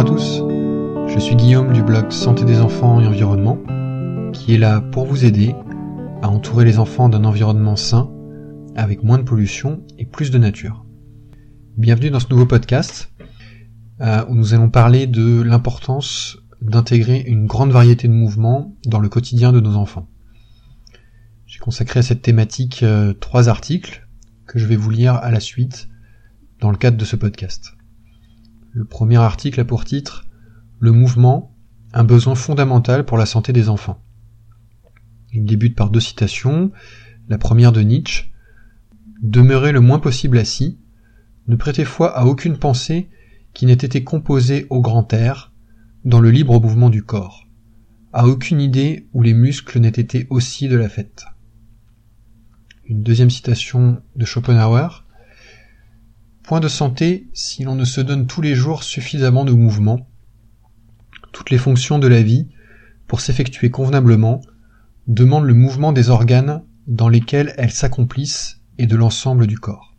à tous, je suis Guillaume du blog Santé des enfants et environnement, qui est là pour vous aider à entourer les enfants d'un environnement sain, avec moins de pollution et plus de nature. Bienvenue dans ce nouveau podcast, où nous allons parler de l'importance d'intégrer une grande variété de mouvements dans le quotidien de nos enfants. J'ai consacré à cette thématique 3 articles que je vais vous lire à la suite dans le cadre de ce podcast. Le premier article a pour titre « Le mouvement, un besoin fondamental pour la santé des enfants ». Il débute par 2 citations, la première de Nietzsche « Demeurez le moins possible assis, ne prêtez foi à aucune pensée qui n'ait été composée au grand air, dans le libre mouvement du corps, à aucune idée où les muscles n'aient été aussi de la fête. » Une deuxième citation de Schopenhauer. Point de santé si l'on ne se donne tous les jours suffisamment de mouvement. Toutes les fonctions de la vie, pour s'effectuer convenablement, demandent le mouvement des organes dans lesquels elles s'accomplissent et de l'ensemble du corps.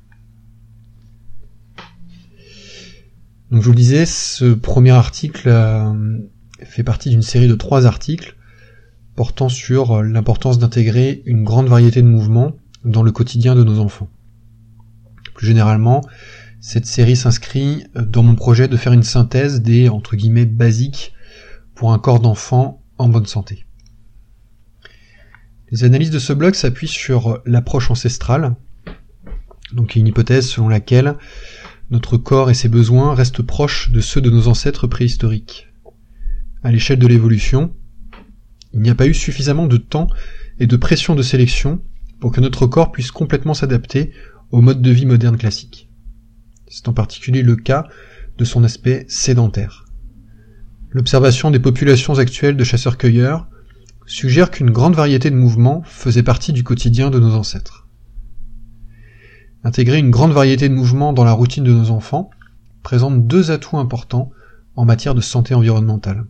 Donc je vous le disais, ce premier article fait partie d'une série de 3 articles portant sur l'importance d'intégrer une grande variété de mouvements dans le quotidien de nos enfants. Plus généralement, cette série s'inscrit dans mon projet de faire une synthèse des, entre guillemets, basiques pour un corps d'enfant en bonne santé. Les analyses de ce blog s'appuient sur l'approche ancestrale, donc une hypothèse selon laquelle notre corps et ses besoins restent proches de ceux de nos ancêtres préhistoriques. À l'échelle de l'évolution, il n'y a pas eu suffisamment de temps et de pression de sélection pour que notre corps puisse complètement s'adapter au mode de vie moderne classique. C'est en particulier le cas de son aspect sédentaire. L'observation des populations actuelles de chasseurs-cueilleurs suggère qu'une grande variété de mouvements faisait partie du quotidien de nos ancêtres. Intégrer une grande variété de mouvements dans la routine de nos enfants présente 2 atouts importants en matière de santé environnementale.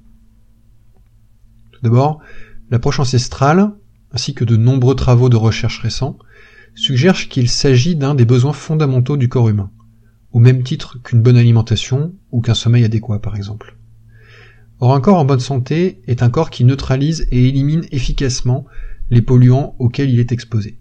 Tout d'abord, l'approche ancestrale, ainsi que de nombreux travaux de recherche récents, suggèrent qu'il s'agit d'un des besoins fondamentaux du corps humain, au même titre qu'une bonne alimentation ou qu'un sommeil adéquat par exemple. Or un corps en bonne santé est un corps qui neutralise et élimine efficacement les polluants auxquels il est exposé.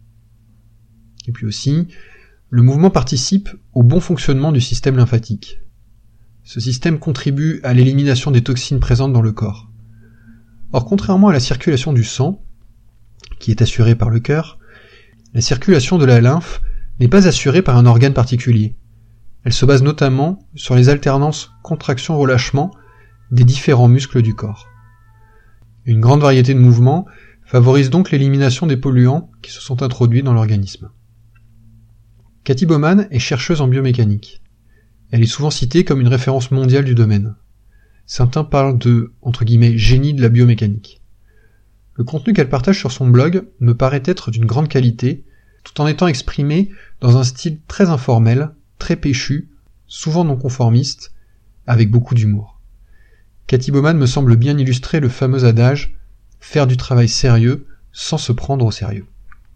Et puis aussi, le mouvement participe au bon fonctionnement du système lymphatique. Ce système contribue à l'élimination des toxines présentes dans le corps. Or contrairement à la circulation du sang, qui est assurée par le cœur, la circulation de la lymphe n'est pas assurée par un organe particulier. Elle se base notamment sur les alternances contraction-relâchement des différents muscles du corps. Une grande variété de mouvements favorise donc l'élimination des polluants qui se sont introduits dans l'organisme. Cathy Bauman est chercheuse en biomécanique. Elle est souvent citée comme une référence mondiale du domaine. Certains parlent de, entre guillemets, génie de la biomécanique. Le contenu qu'elle partage sur son blog me paraît être d'une grande qualité, tout en étant exprimé dans un style très informel, très péchu, souvent non conformiste, avec beaucoup d'humour. Cathy Bauman me semble bien illustrer le fameux adage « faire du travail sérieux sans se prendre au sérieux ».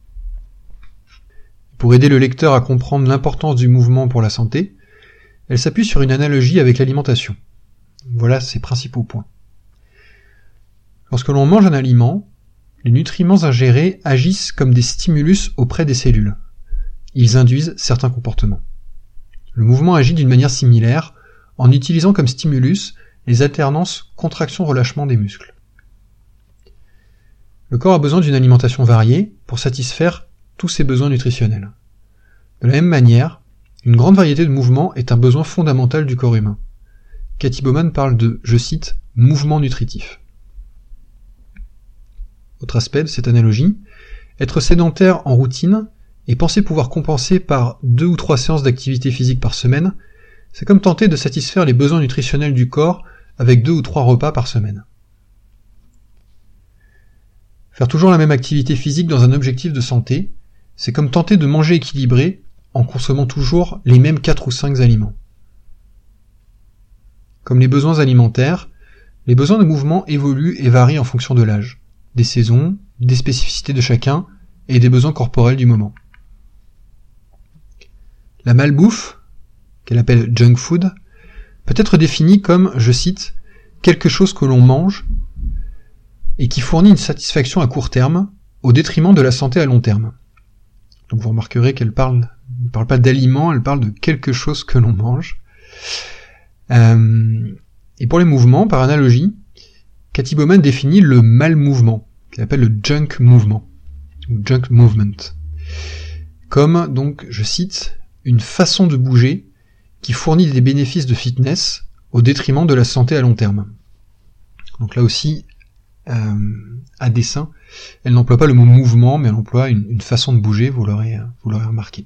Pour aider le lecteur à comprendre l'importance du mouvement pour la santé, elle s'appuie sur une analogie avec l'alimentation. Voilà ses principaux points. Lorsque l'on mange un aliment, les nutriments ingérés agissent comme des stimulus auprès des cellules. Ils induisent certains comportements. Le mouvement agit d'une manière similaire en utilisant comme stimulus les alternances contraction-relâchement des muscles. Le corps a besoin d'une alimentation variée pour satisfaire tous ses besoins nutritionnels. De la même manière, une grande variété de mouvements est un besoin fondamental du corps humain. Cathy Bauman parle de, je cite, « mouvement nutritif ». Autre aspect de cette analogie, être sédentaire en routine et penser pouvoir compenser par 2 ou 3 séances d'activité physique par semaine, c'est comme tenter de satisfaire les besoins nutritionnels du corps avec 2 ou 3 repas par semaine. Faire toujours la même activité physique dans un objectif de santé, c'est comme tenter de manger équilibré en consommant toujours les mêmes 4 ou 5 aliments. Comme les besoins alimentaires, les besoins de mouvement évoluent et varient en fonction de l'âge, des saisons, des spécificités de chacun et des besoins corporels du moment. La malbouffe, qu'elle appelle junk food, peut être défini comme, je cite, quelque chose que l'on mange et qui fournit une satisfaction à court terme au détriment de la santé à long terme. Donc vous remarquerez qu'elle ne parle pas d'aliments, elle parle de quelque chose que l'on mange. Et pour les mouvements, par analogie, Cathy Bowman définit le mal-mouvement, qu'elle appelle le junk movement, ou junk movement, comme, donc, je cite, une façon de bouger qui fournit des bénéfices de fitness au détriment de la santé à long terme. Donc là aussi, à dessein, elle n'emploie pas le mot mouvement, mais elle emploie une façon de bouger, vous l'aurez remarqué.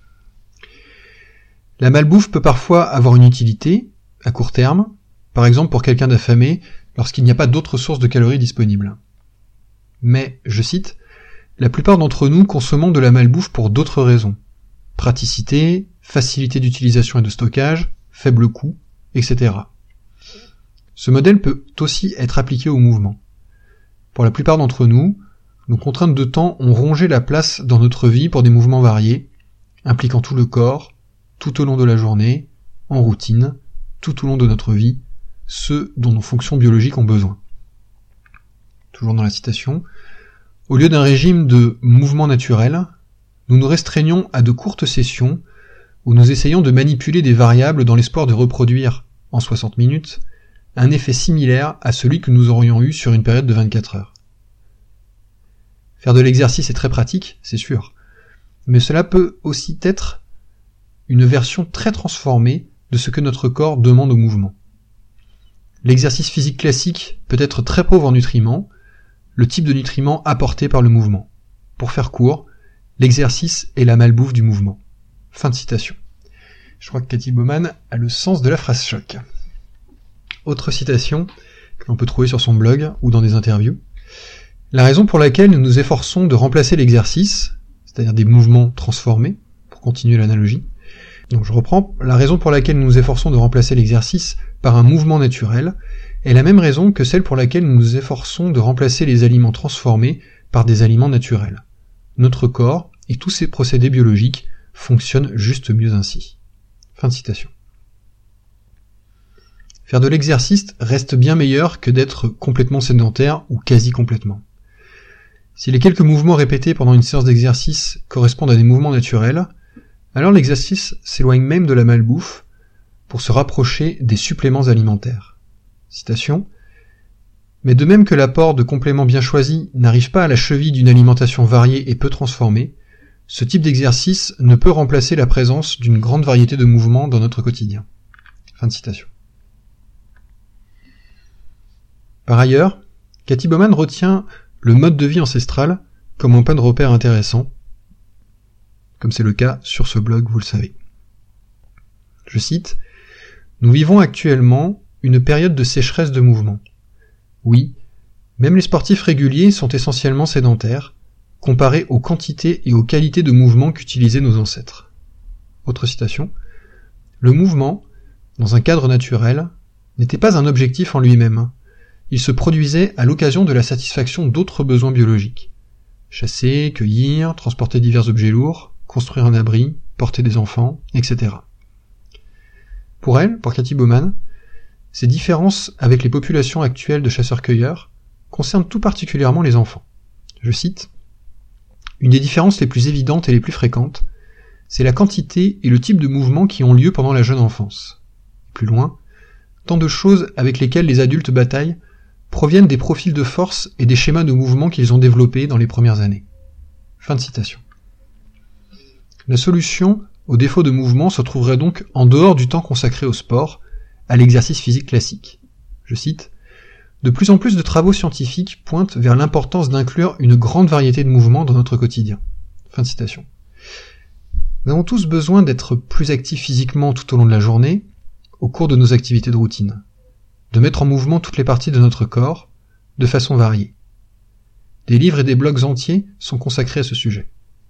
La malbouffe peut parfois avoir une utilité, à court terme, par exemple pour quelqu'un d'affamé, lorsqu'il n'y a pas d'autres sources de calories disponibles. Mais, je cite, la plupart d'entre nous consommons de la malbouffe pour d'autres raisons. Praticité, facilité d'utilisation et de stockage, faible coût, etc. Ce modèle peut aussi être appliqué au mouvement. Pour la plupart d'entre nous, nos contraintes de temps ont rongé la place dans notre vie pour des mouvements variés, impliquant tout le corps, tout au long de la journée, en routine, tout au long de notre vie, ceux dont nos fonctions biologiques ont besoin. Toujours dans la citation, au lieu d'un régime de mouvement naturel, nous nous restreignons à de courtes sessions où nous essayons de manipuler des variables dans l'espoir de reproduire, en 60 minutes, un effet similaire à celui que nous aurions eu sur une période de 24 heures. Faire de l'exercice est très pratique, c'est sûr, mais cela peut aussi être une version très transformée de ce que notre corps demande au mouvement. L'exercice physique classique peut être très pauvre en nutriments, le type de nutriments apporté par le mouvement. Pour faire court, l'exercice est la malbouffe du mouvement. Fin de citation. Je crois que Cathy Bowman a le sens de la phrase choc. Autre citation que l'on peut trouver sur son blog ou dans des interviews. La raison pour laquelle nous nous efforçons de remplacer l'exercice, c'est-à-dire des mouvements transformés, pour continuer l'analogie. Donc je reprends, la raison pour laquelle nous nous efforçons de remplacer l'exercice par un mouvement naturel est la même raison que celle pour laquelle nous nous efforçons de remplacer les aliments transformés par des aliments naturels. Notre corps et tous ses procédés biologiques fonctionnent juste mieux ainsi. Fin de citation. Faire de l'exercice reste bien meilleur que d'être complètement sédentaire ou quasi complètement. Si les quelques mouvements répétés pendant une séance d'exercice correspondent à des mouvements naturels, alors l'exercice s'éloigne même de la malbouffe pour se rapprocher des suppléments alimentaires. Citation. Mais de même que l'apport de compléments bien choisis n'arrive pas à la cheville d'une alimentation variée et peu transformée, ce type d'exercice ne peut remplacer la présence d'une grande variété de mouvements dans notre quotidien. Fin de citation. Par ailleurs, Cathy Bowman retient le mode de vie ancestral comme un point de repère intéressant, comme c'est le cas sur ce blog, vous le savez. Je cite, « Nous vivons actuellement une période de sécheresse de mouvement. Oui, même les sportifs réguliers sont essentiellement sédentaires, comparés aux quantités et aux qualités de mouvement qu'utilisaient nos ancêtres. » Autre citation, « Le mouvement, dans un cadre naturel, n'était pas un objectif en lui-même. Il se produisait à l'occasion de la satisfaction d'autres besoins biologiques. Chasser, cueillir, transporter divers objets lourds, construire un abri, porter des enfants, etc. Pour elle, pour Cathy Bowman, ces différences avec les populations actuelles de chasseurs-cueilleurs concernent tout particulièrement les enfants. Je cite, « Une des différences les plus évidentes et les plus fréquentes, c'est la quantité et le type de mouvements qui ont lieu pendant la jeune enfance. Plus loin, tant de choses avec lesquelles les adultes bataillent proviennent des profils de force et des schémas de mouvement qu'ils ont développés dans les premières années. » Fin de citation. La solution au défaut de mouvement se trouverait donc en dehors du temps consacré au sport, à l'exercice physique classique. Je cite, « De plus en plus de travaux scientifiques pointent vers l'importance d'inclure une grande variété de mouvements dans notre quotidien. » Fin de citation. Nous avons tous besoin d'être plus actifs physiquement tout au long de la journée, au cours de nos activités de routine, de mettre en mouvement toutes les parties de notre corps, de façon variée. Des livres et des blogs entiers sont consacrés à ce sujet.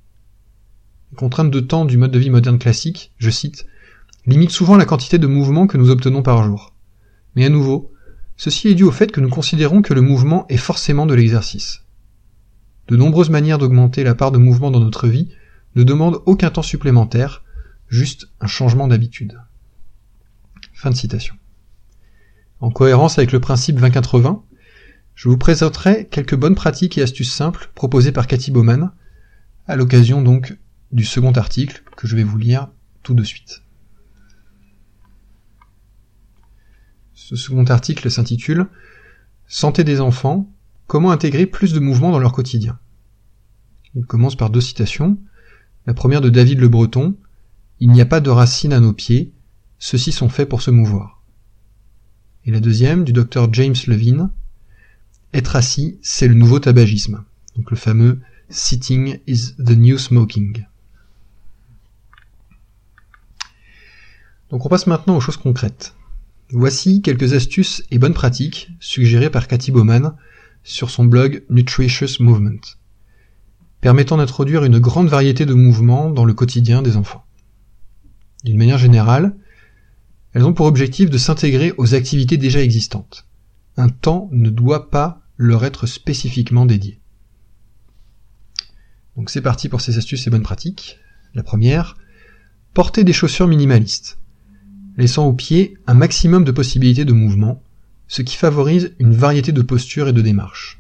Les contraintes de temps du mode de vie moderne classique, je cite, limitent souvent la quantité de mouvements que nous obtenons par jour. Mais à nouveau, ceci est dû au fait que nous considérons que le mouvement est forcément de l'exercice. De nombreuses manières d'augmenter la part de mouvement dans notre vie ne demandent aucun temps supplémentaire, juste un changement d'habitude. Fin de citation. En cohérence avec le principe 20-80, je vous présenterai quelques bonnes pratiques et astuces simples proposées par Cathy Bowman, à l'occasion donc du second article que je vais vous lire tout de suite. Ce second article s'intitule « Santé des enfants, comment intégrer plus de mouvement dans leur quotidien ?» Il commence par 2 citations. La première de David Le Breton, « Il n'y a pas de racines à nos pieds, ceux-ci sont faits pour se mouvoir. » Et la deuxième du Dr James Levine, « Être assis, c'est le nouveau tabagisme. » Donc le fameux « Sitting is the new smoking. » Donc on passe maintenant aux choses concrètes. Voici quelques astuces et bonnes pratiques suggérées par Cathy Bowman sur son blog Nutritious Movement, permettant d'introduire une grande variété de mouvements dans le quotidien des enfants. D'une manière générale, elles ont pour objectif de s'intégrer aux activités déjà existantes. Un temps ne doit pas leur être spécifiquement dédié. Donc c'est parti pour ces astuces et bonnes pratiques. La première, porter des chaussures minimalistes, laissant aux pieds un maximum de possibilités de mouvement, ce qui favorise une variété de postures et de démarches.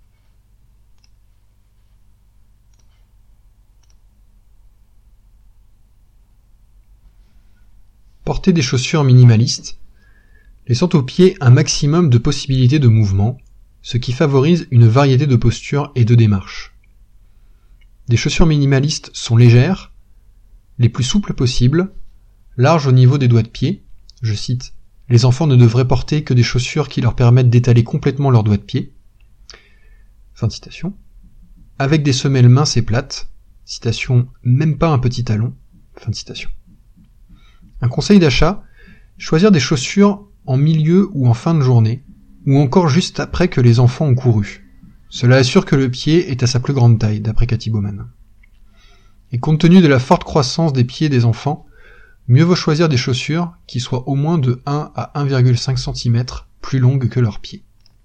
Porter des chaussures minimalistes, laissant aux pieds un maximum de possibilités de mouvement, ce qui favorise une variété de postures et de démarches. Des chaussures minimalistes sont légères, les plus souples possibles, larges au niveau des doigts de pied. Je cite, « Les enfants ne devraient porter que des chaussures qui leur permettent d'étaler complètement leurs doigts de pied. » Fin de citation. Avec des semelles minces et plates. Citation, « Même pas un petit talon. » Fin de citation. Un conseil d'achat, choisir des chaussures en milieu ou en fin de journée, ou encore juste après que les enfants ont couru. Cela assure que le pied est à sa plus grande taille, d'après Cathy Bowman. Et compte tenu de la forte croissance des pieds des enfants, mieux vaut choisir des chaussures qui soient au moins de 1 à 1,5 cm plus longues que leurs pieds.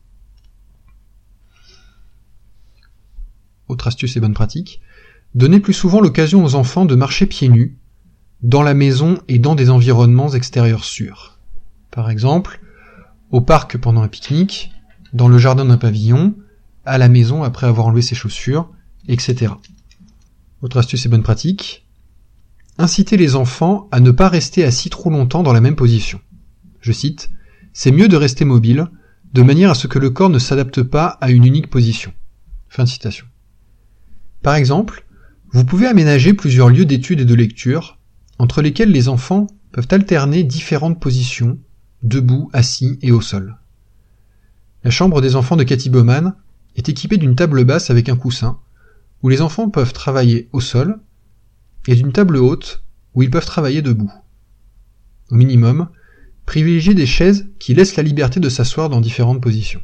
Autre astuce et bonne pratique, donnez plus souvent l'occasion aux enfants de marcher pieds nus, dans la maison et dans des environnements extérieurs sûrs. Par exemple, au parc pendant un pique-nique, dans le jardin d'un pavillon, à la maison après avoir enlevé ses chaussures, etc. Autre astuce et bonne pratique, incitez les enfants à ne pas rester assis trop longtemps dans la même position. Je cite, « C'est mieux de rester mobile, de manière à ce que le corps ne s'adapte pas à une unique position. » Fin de citation. Par exemple, vous pouvez aménager plusieurs lieux d'études et de lecture, entre lesquels les enfants peuvent alterner différentes positions, debout, assis et au sol. La chambre des enfants de Cathy Bowman est équipée d'une table basse avec un coussin, où les enfants peuvent travailler au sol, et d'une table haute, où ils peuvent travailler debout. Au minimum, privilégiez des chaises qui laissent la liberté de s'asseoir dans différentes positions.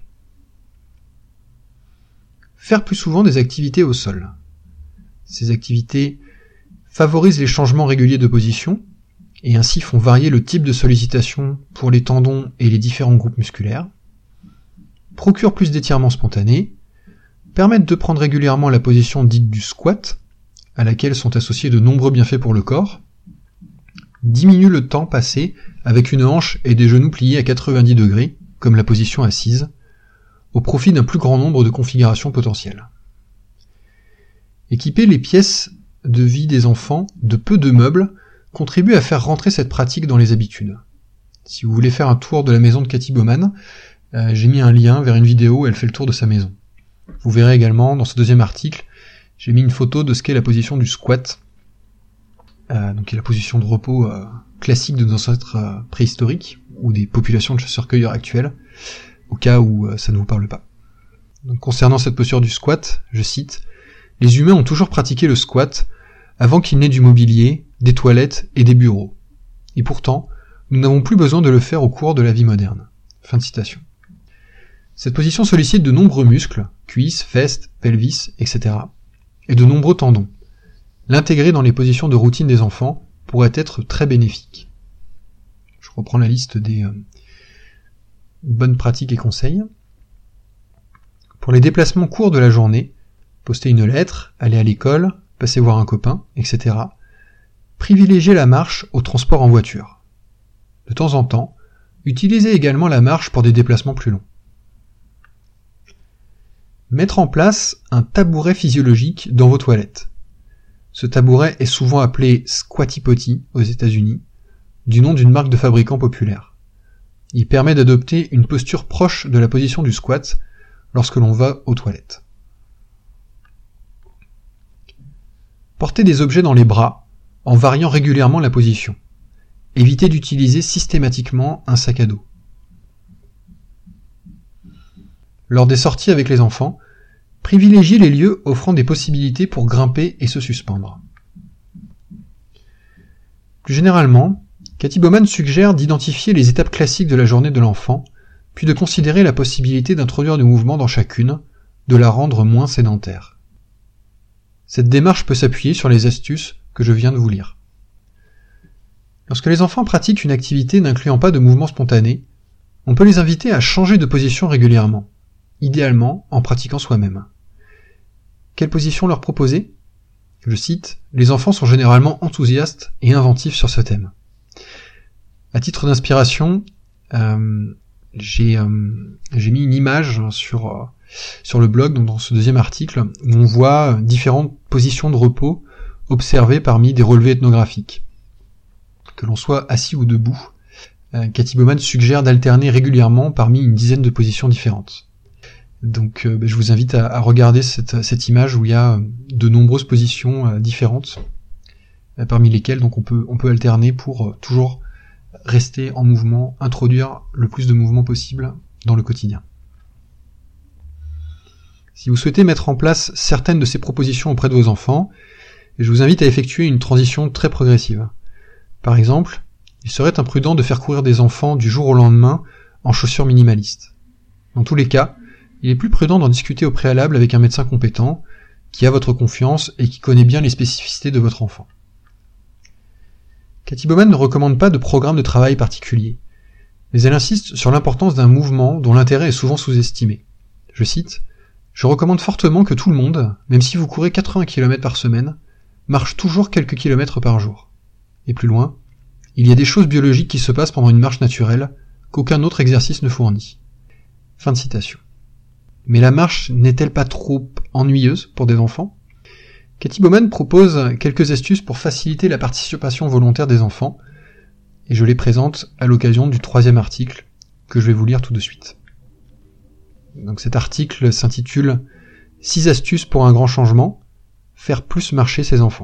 Faire plus souvent des activités au sol. Ces activités favorisent les changements réguliers de position, et ainsi font varier le type de sollicitation pour les tendons et les différents groupes musculaires, procurent plus d'étirements spontanés, permettent de prendre régulièrement la position dite du squat, à laquelle sont associés de nombreux bienfaits pour le corps, diminuent le temps passé avec une hanche et des genoux pliés à 90 degrés, comme la position assise, au profit d'un plus grand nombre de configurations potentielles. Équiper les pièces de vie des enfants de peu de meubles contribue à faire rentrer cette pratique dans les habitudes. Si vous voulez faire un tour de la maison de Cathy Bowman, j'ai mis un lien vers une vidéo où elle fait le tour de sa maison. Vous verrez également dans ce deuxième article, j'ai mis une photo de ce qu'est la position du squat, donc qui est la position de repos classique de nos ancêtres préhistoriques, ou des populations de chasseurs-cueilleurs actuelles, au cas où ça ne vous parle pas. Donc, concernant cette posture du squat, je cite, « Les humains ont toujours pratiqué le squat avant qu'il n'ait du mobilier, des toilettes et des bureaux. Et pourtant, nous n'avons plus besoin de le faire au cours de la vie moderne. » Fin de citation. Cette position sollicite de nombreux muscles, cuisses, fesses, pelvis, etc., et de nombreux tendons. L'intégrer dans les positions de routine des enfants pourrait être très bénéfique. Je reprends la liste des bonnes pratiques et conseils. Pour les déplacements courts de la journée, poster une lettre, aller à l'école, passer voir un copain, etc., privilégiez la marche au transport en voiture. De temps en temps, Utilisez également la marche pour des déplacements plus longs. Mettre en place un tabouret physiologique dans vos toilettes. Ce tabouret est souvent appelé Squatty Potty aux États-Unis, du nom d'une marque de fabricant populaire. Il permet d'adopter une posture proche de la position du squat lorsque l'on va aux toilettes. Portez des objets dans les bras en variant régulièrement la position. Évitez d'utiliser systématiquement un sac à dos. Lors des sorties avec les enfants, privilégiez les lieux offrant des possibilités pour grimper et se suspendre. Plus généralement, Cathy Bowman suggère d'identifier les étapes classiques de la journée de l'enfant, puis de considérer la possibilité d'introduire du mouvement dans chacune, de la rendre moins sédentaire. Cette démarche peut s'appuyer sur les astuces que je viens de vous lire. Lorsque les enfants pratiquent une activité n'incluant pas de mouvement spontané, on peut les inviter à changer de position régulièrement, idéalement en pratiquant soi-même. Quelle position leur proposer ? Je cite, « Les enfants sont généralement enthousiastes et inventifs sur ce thème. » À titre d'inspiration, j'ai mis une image sur le blog, donc dans ce deuxième article, où on voit différentes positions de repos observées parmi des relevés ethnographiques. Que l'on soit assis ou debout, Cathy Bowman suggère d'alterner régulièrement parmi une dizaine de positions différentes. Donc je vous invite à regarder cette image où il y a de nombreuses positions différentes, parmi lesquelles donc on peut alterner pour toujours rester en mouvement, introduire le plus de mouvement possible dans le quotidien. Si vous souhaitez mettre en place certaines de ces propositions auprès de vos enfants, je vous invite à effectuer une transition très progressive. Par exemple, il serait imprudent de faire courir des enfants du jour au lendemain en chaussures minimalistes. Dans tous les cas, il est plus prudent d'en discuter au préalable avec un médecin compétent, qui a votre confiance et qui connaît bien les spécificités de votre enfant. Cathy Bowman ne recommande pas de programme de travail particulier, mais elle insiste sur l'importance d'un mouvement dont l'intérêt est souvent sous-estimé. Je cite, « Je recommande fortement que tout le monde, même si vous courez 80 km par semaine, marche toujours quelques kilomètres par jour. Et plus loin, il y a des choses biologiques qui se passent pendant une marche naturelle qu'aucun autre exercice ne fournit. » Fin de citation. Mais la marche n'est-elle pas trop ennuyeuse pour des enfants ? Cathy Bowman propose quelques astuces pour faciliter la participation volontaire des enfants, et je les présente à l'occasion du 3e article que je vais vous lire tout de suite. Donc cet article s'intitule « 6 astuces pour un grand changement, faire plus marcher ses enfants ».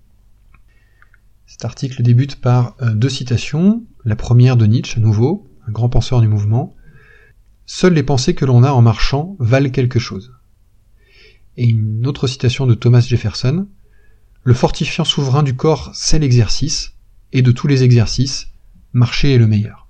Cet article débute par 2 citations, la première de Nietzsche à nouveau, un grand penseur du mouvement. Seules les pensées que l'on a en marchant valent quelque chose. Et une autre citation de Thomas Jefferson. Le fortifiant souverain du corps, c'est l'exercice, et de tous les exercices, marcher est le meilleur.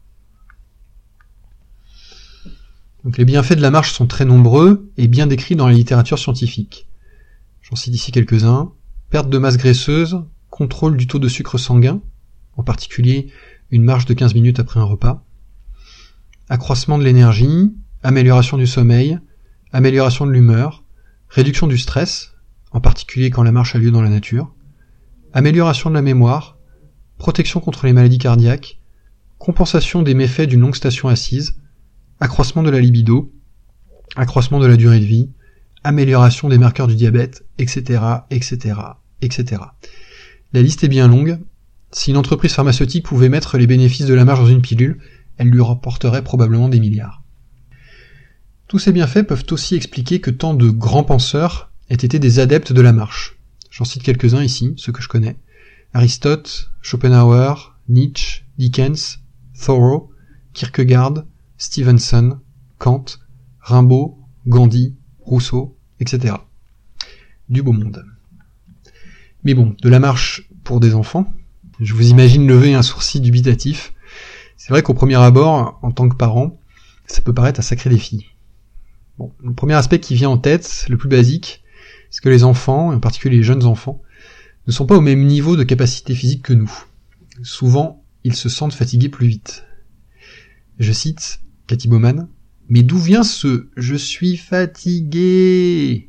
Donc les bienfaits de la marche sont très nombreux et bien décrits dans la littérature scientifique. J'en cite ici quelques-uns. Perte de masse graisseuse, contrôle du taux de sucre sanguin, en particulier une marche de 15 minutes après un repas. Accroissement de l'énergie, amélioration du sommeil, amélioration de l'humeur, réduction du stress, en particulier quand la marche a lieu dans la nature, amélioration de la mémoire, protection contre les maladies cardiaques, compensation des méfaits d'une longue station assise, accroissement de la libido, accroissement de la durée de vie, amélioration des marqueurs du diabète, etc., etc., etc. La liste est bien longue. Si une entreprise pharmaceutique pouvait mettre les bénéfices de la marche dans une pilule, elle lui rapporterait probablement des milliards. Tous ces bienfaits peuvent aussi expliquer que tant de grands penseurs aient été des adeptes de la marche. J'en cite quelques-uns ici, ceux que je connais. Aristote, Schopenhauer, Nietzsche, Dickens, Thoreau, Kierkegaard, Stevenson, Kant, Rimbaud, Gandhi, Rousseau, etc. Du beau monde. Mais bon, de la marche pour des enfants, je vous imagine lever un sourcil dubitatif. C'est vrai qu'au premier abord, en tant que parent, ça peut paraître un sacré défi. Bon, le premier aspect qui vient en tête, le plus basique, c'est que les enfants, et en particulier les jeunes enfants, ne sont pas au même niveau de capacité physique que nous. Souvent, ils se sentent fatigués plus vite. Je cite Cathy Bowman, « Mais d'où vient ce « je suis fatigué »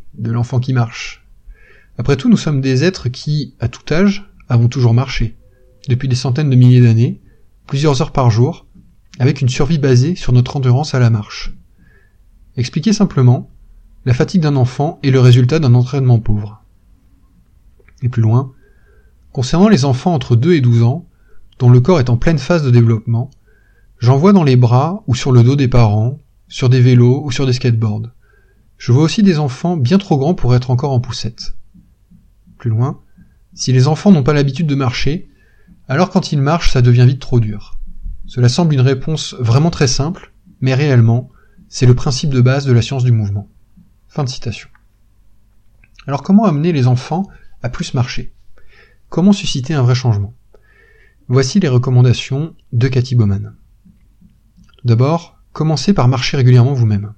de l'enfant qui marche ? Après tout, nous sommes des êtres qui, à tout âge, avons toujours marché, depuis des centaines de milliers d'années, plusieurs heures par jour, avec une survie basée sur notre endurance à la marche. Expliquer simplement, la fatigue d'un enfant est le résultat d'un entraînement pauvre. Et plus loin, concernant les enfants entre 2 et 12 ans, dont le corps est en pleine phase de développement, j'en vois dans les bras ou sur le dos des parents, sur des vélos ou sur des skateboards. Je vois aussi des enfants bien trop grands pour être encore en poussette. Plus loin, si les enfants n'ont pas l'habitude de marcher, alors quand ils marchent, ça devient vite trop dur. Cela semble une réponse vraiment très simple, mais réellement, c'est le principe de base de la science du mouvement. Fin de citation. Alors comment amener les enfants à plus marcher ? Comment susciter un vrai changement ? Voici les recommandations de Cathy Bowman. Tout d'abord, commencez par marcher régulièrement vous-même.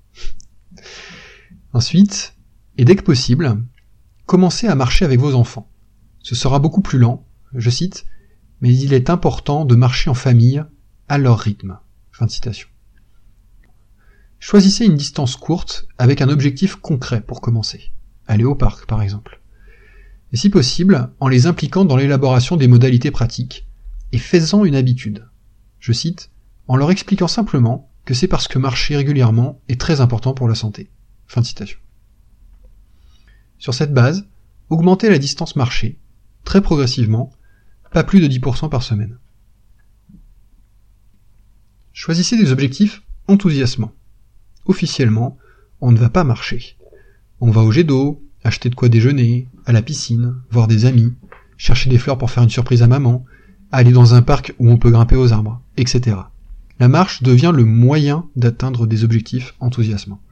Ensuite, et dès que possible, commencez à marcher avec vos enfants. Ce sera beaucoup plus lent, je cite, mais il est important de marcher en famille, à leur rythme. Fin de citation. Choisissez une distance courte avec un objectif concret pour commencer. Aller au parc, par exemple. Et si possible, en les impliquant dans l'élaboration des modalités pratiques, et faites-en une habitude. Je cite, en leur expliquant simplement que c'est parce que marcher régulièrement est très important pour la santé. Fin de citation. Sur cette base, augmentez la distance marchée, très progressivement, pas plus de 10% par semaine. Choisissez des objectifs enthousiasmants. Officiellement, on ne va pas marcher. On va au jet d'eau, acheter de quoi déjeuner, à la piscine, voir des amis, chercher des fleurs pour faire une surprise à maman, aller dans un parc où on peut grimper aux arbres, etc. La marche devient le moyen d'atteindre des objectifs enthousiasmants.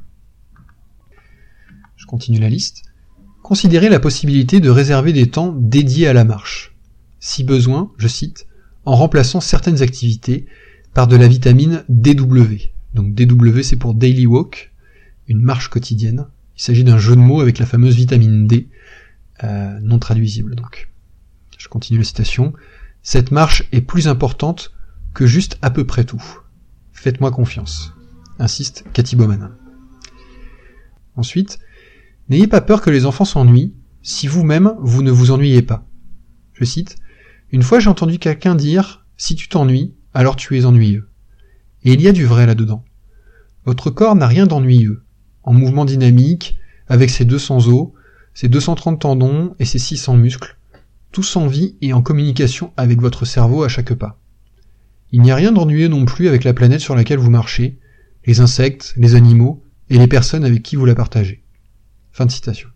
Je continue la liste. Considérez la possibilité de réserver des temps dédiés à la marche. Si besoin, je cite, en remplaçant certaines activités par de la vitamine DW. Donc DW c'est pour Daily Walk, une marche quotidienne. Il s'agit d'un jeu de mots avec la fameuse vitamine D, non traduisible donc. Je continue la citation. Cette marche est plus importante que juste à peu près tout. Faites-moi confiance, insiste Cathy Bowman. Ensuite, n'ayez pas peur que les enfants s'ennuient si vous-même vous ne vous ennuyez pas. Je cite, une fois j'ai entendu quelqu'un dire « Si tu t'ennuies, alors tu es ennuyeux ». Et il y a du vrai là-dedans. Votre corps n'a rien d'ennuyeux. En mouvement dynamique, avec ses 200 os, ses 230 tendons et ses 600 muscles, tous en vie et en communication avec votre cerveau à chaque pas. Il n'y a rien d'ennuyeux non plus avec la planète sur laquelle vous marchez, les insectes, les animaux et les personnes avec qui vous la partagez. Fin de citation.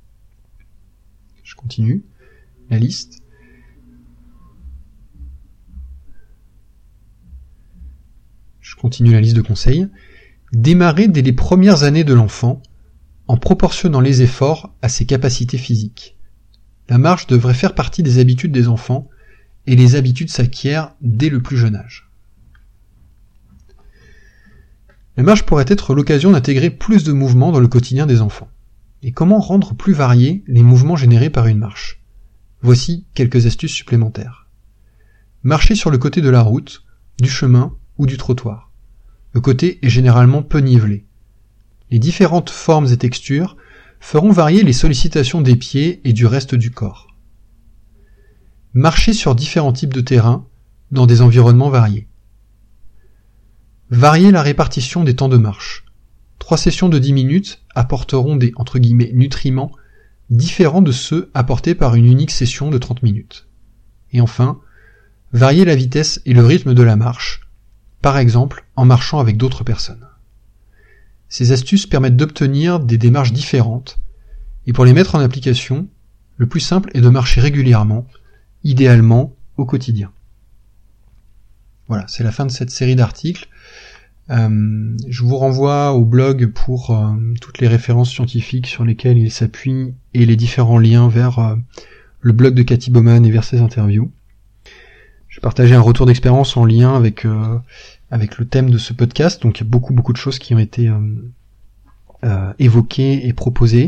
Je continue la liste. Je continue la liste de conseils. Démarrez dès les premières années de l'enfant en proportionnant les efforts à ses capacités physiques. La marche devrait faire partie des habitudes des enfants et les habitudes s'acquièrent dès le plus jeune âge. La marche pourrait être l'occasion d'intégrer plus de mouvements dans le quotidien des enfants. Et comment rendre plus variés les mouvements générés par une marche ? Voici quelques astuces supplémentaires. Marchez sur le côté de la route, du chemin ou du trottoir. Le côté est généralement peu nivelé. Les différentes formes et textures feront varier les sollicitations des pieds et du reste du corps. Marchez sur différents types de terrains, dans des environnements variés. Variez la répartition des temps de marche. 3 sessions de 10 minutes apporteront des, entre guillemets, nutriments différents de ceux apportés par une unique session de 30 minutes. Et enfin, variez la vitesse et le rythme de la marche, par exemple en marchant avec d'autres personnes. Ces astuces permettent d'obtenir des démarches différentes, et pour les mettre en application, le plus simple est de marcher régulièrement, idéalement au quotidien. Voilà, c'est la fin de cette série d'articles. Je vous renvoie au blog pour toutes les références scientifiques sur lesquelles il s'appuie et les différents liens vers le blog de Cathy Bowman et vers ses interviews. Je vais partager un retour d'expérience en lien avec le thème de ce podcast, donc il y a beaucoup de choses qui ont été évoquées et proposées.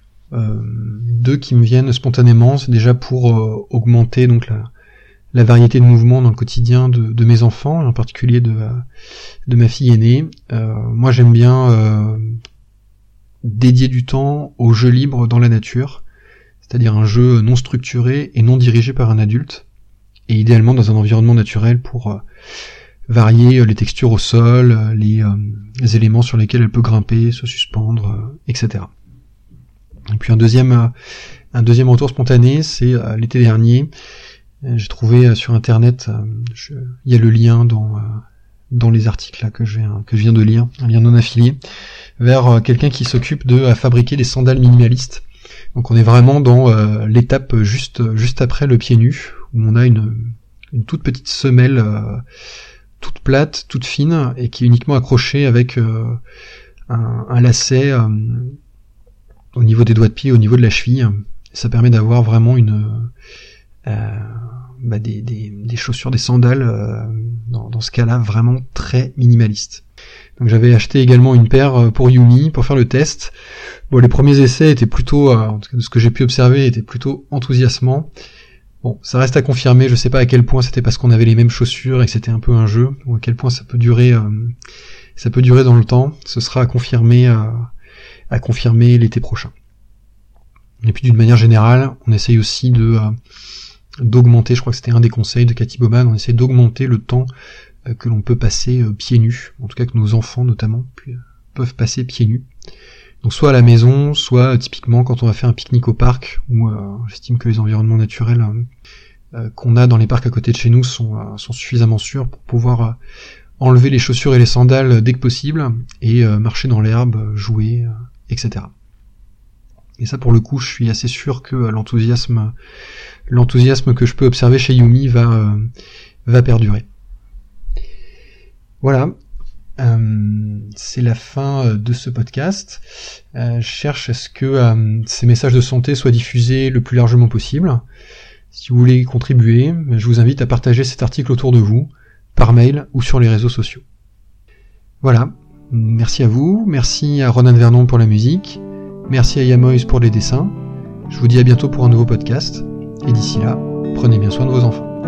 2 qui me viennent spontanément, c'est déjà pour augmenter donc la variété de mouvements dans le quotidien de mes enfants, et en particulier de ma fille aînée. Moi j'aime bien dédier du temps au jeu libre dans la nature, c'est-à-dire un jeu non structuré et non dirigé par un adulte, et idéalement dans un environnement naturel pour varier les textures au sol, les éléments sur lesquels elle peut grimper, se suspendre, etc. Et puis un deuxième retour spontané, c'est l'été dernier. J'ai trouvé sur internet, il y a le lien dans les articles là que je viens de lire, un lien non affilié, vers quelqu'un qui s'occupe de fabriquer des sandales minimalistes. Donc on est vraiment dans l'étape juste après le pied nu, où on a une toute petite semelle toute plate, toute fine, et qui est uniquement accrochée avec un lacet au niveau des doigts de pied, au niveau de la cheville. Ça permet d'avoir vraiment des chaussures, des sandales, dans ce cas-là, vraiment très minimalistes. Donc j'avais acheté également une paire pour Yumi, pour faire le test. Bon, les premiers essais étaient plutôt, en tout cas de ce que j'ai pu observer, étaient plutôt enthousiasmants. Bon, ça reste à confirmer, je sais pas à quel point c'était parce qu'on avait les mêmes chaussures et que c'était un peu un jeu, ou à quel point ça peut durer dans le temps. Ce sera à confirmer l'été prochain. Et puis d'une manière générale, on essaye aussi d'augmenter, je crois que c'était un des conseils de Cathy Bowman, on essaie d'augmenter le temps que l'on peut passer pieds nus, en tout cas que nos enfants notamment peuvent passer pieds nus. Donc soit à la maison, soit typiquement quand on va faire un pique-nique au parc, où j'estime que les environnements naturels qu'on a dans les parcs à côté de chez nous sont suffisamment sûrs pour pouvoir enlever les chaussures et les sandales dès que possible, et marcher dans l'herbe, jouer, etc. Et ça, pour le coup, je suis assez sûr que l'enthousiasme que je peux observer chez Yumi va perdurer. Voilà, c'est la fin de ce podcast. Je cherche à ce que ces messages de santé soient diffusés le plus largement possible. Si vous voulez y contribuer, je vous invite à partager cet article autour de vous, par mail ou sur les réseaux sociaux. Voilà, merci à vous, merci à Ronan Vernon pour la musique, merci à Yamois pour les dessins. Je vous dis à bientôt pour un nouveau podcast, et d'ici là, prenez bien soin de vos enfants.